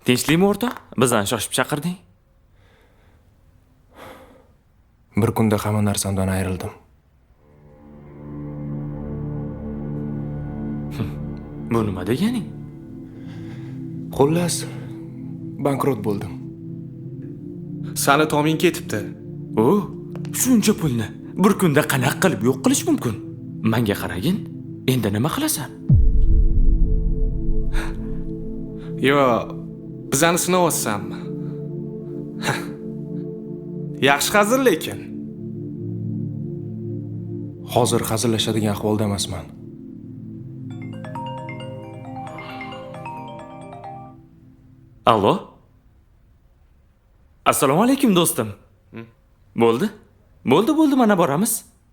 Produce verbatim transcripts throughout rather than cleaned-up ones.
Tinchlikmi o'rtoq? Bizdan shoshib chaqirding. Bir kunda hamma narsamdan ayrildim. Bu nima deganing? Xullas, bankrot bo'ldim. Sani toming ketibdi. O, shuncha pulni bir kunda qanaqa qilib yo'q qilish mumkin? Menga qaragin, endi nima qilasan? Yo, bizani sinovotsanmi? Yaxshi hazır lekin. Hozir hazillashadigan ahvolda emasman. Allo? Assalomu alaykum do'stim. Bo'ldi? Bo'ldi, bo'ldi, mana boramiz.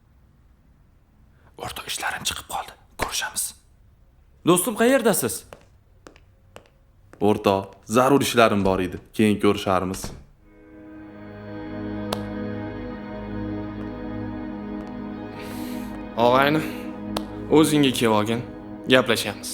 O'rtoq ishlarim chiqib qoldi. Ko'rishamiz. Do'stim, qayerdasiz? O'rtoq, zarur ishlarim bor edi. Keyin ko'risharmiz. Og'ayni, o'zingga kelib olgin, gaplashamiz.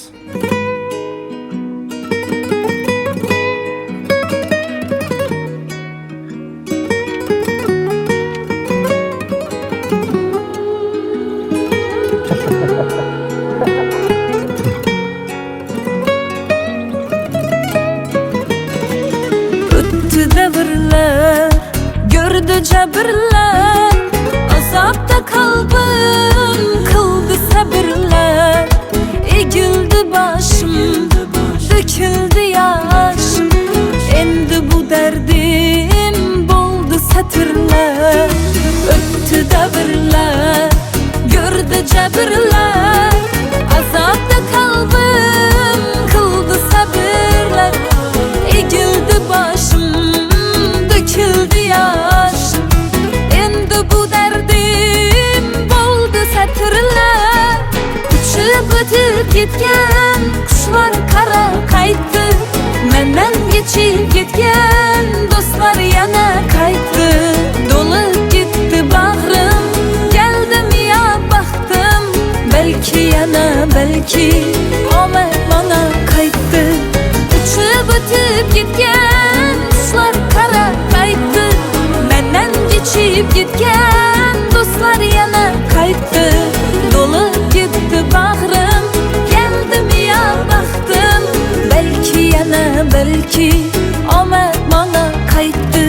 O'tdi davrlar, gördü jabrlar, azobda qalbim qildi sabrlar. Egildi boshim, dökildi yoshim, endi bu derdim bo'ldi satrlar. O'tdi davrlar, gördü jabrlar, azobda qalbim qildi sabrlar. Egildi boshim, dökildi yoshim, endi bu derdim bo'ldi satrlar. Uchib o'tib ketgan qushlar qara qaytdi, mendan kechib ketgan do'stlar yana qaytdi. To'lib ketdi bag'rim, keldim ya baxtim, balki yana balki omad mana qaytdi. Uchib o'tib ketgan qushlar qara qaytdi, mendan kechib ketgan do'stlar yana qaytdi. To'lib ketdi bag'rim, keldim ya baxtim, balki yana balki omad mana qaytdi.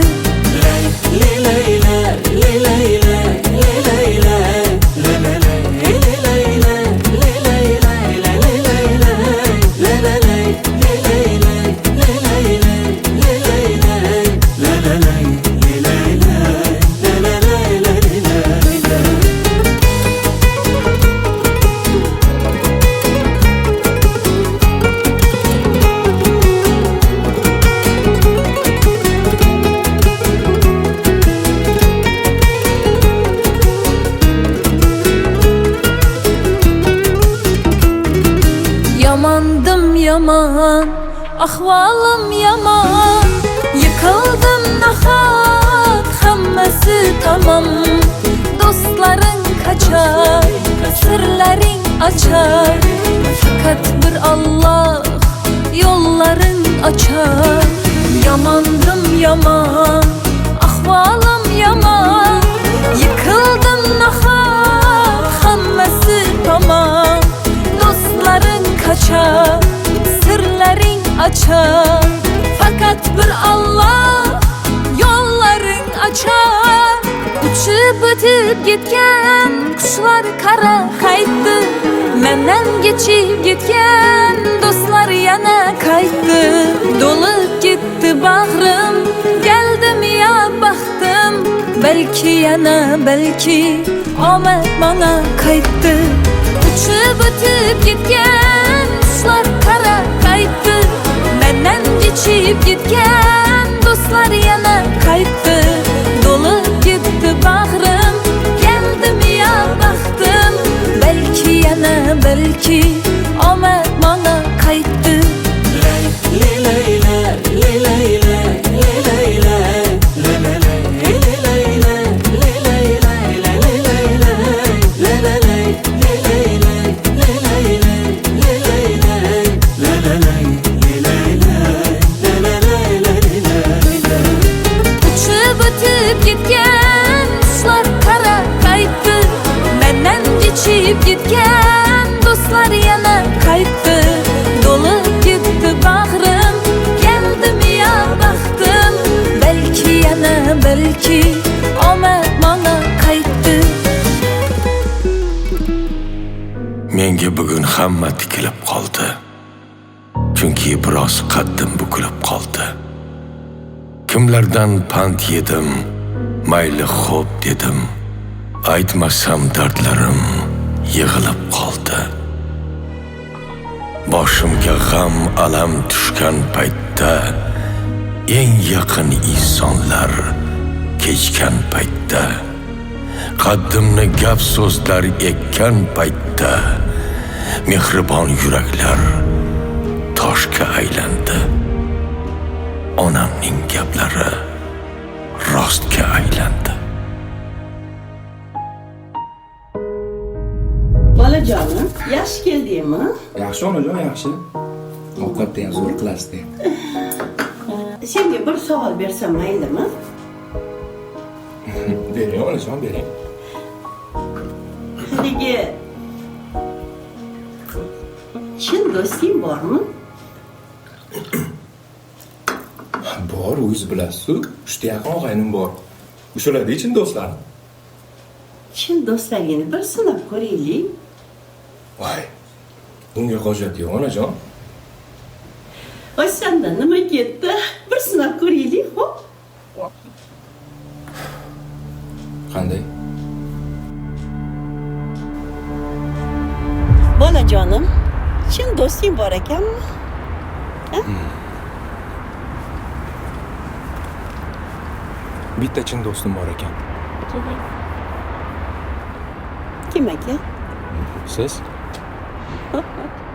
Yamandım yaman, ahvalim yaman, yıkıldım nahat, hammasi tamam. Dostların kaçar, sırların açar, fakat bir Allah yolların açar. Yamandım yaman, ahvalim yaman, yıkıldım nahat, hammasi tamam. Dostların kaçar, sırların açar, fakat bir Allah yolların açar. Uçup o'tib ketgan qushlar qara qaytdi, mendan kechib ketgan do'stlar yana qaytdi. To'lib ketdi bag'rim, keldim ya baxtim, balki yana balki omad mana qaytdi. Uchib o'tib ketgan qushlar qara qaytdi, mendan kechib ketgan do'stlar yana qaytdi. To'lib ketdi bag'rim, keldim ya baxtim, balki yana balki omad mana qaytdi. la la la hamma tikilib qoldi. Chunki biroz qaddim bukilib qoldi. Kimlardan pand yedim, mayli xo'p dedim. Aytmasam dardlarim yig'ilib qoldi. Boshimga g'am, alam tushgan paytda, eng yaqin insonlar kechgan paytda, qaddimni gap so'zlar ekkan paytda, mehribon yuraklar toshga aylandi. Onamning gaplari rostga aylandi. Bolajonim, yaxshi keldingmi? Yaxshi onajon, yaxshi. Ovqatda ham zo'r qilasiz deb. Senga bir savol bersam maylimi? Bering onajon, bering. Haligi chin do'sting bormi? Bor, o'zingiz bilasiz. Uchta yaqin og'aynim bor. O'shalarda chin do'stlar. Chin do'stlaringni bir sinab ko'raylik. Voy. Bunga hojat yo'q onajon. Voy, sendan nima ketdi? Bir sinab ko'raylik, xo'p? Qanday? Bolajonim, chin do'sting bor ekanmi? Bitta chin do'stim bor ekan. Kim ekan? Siz?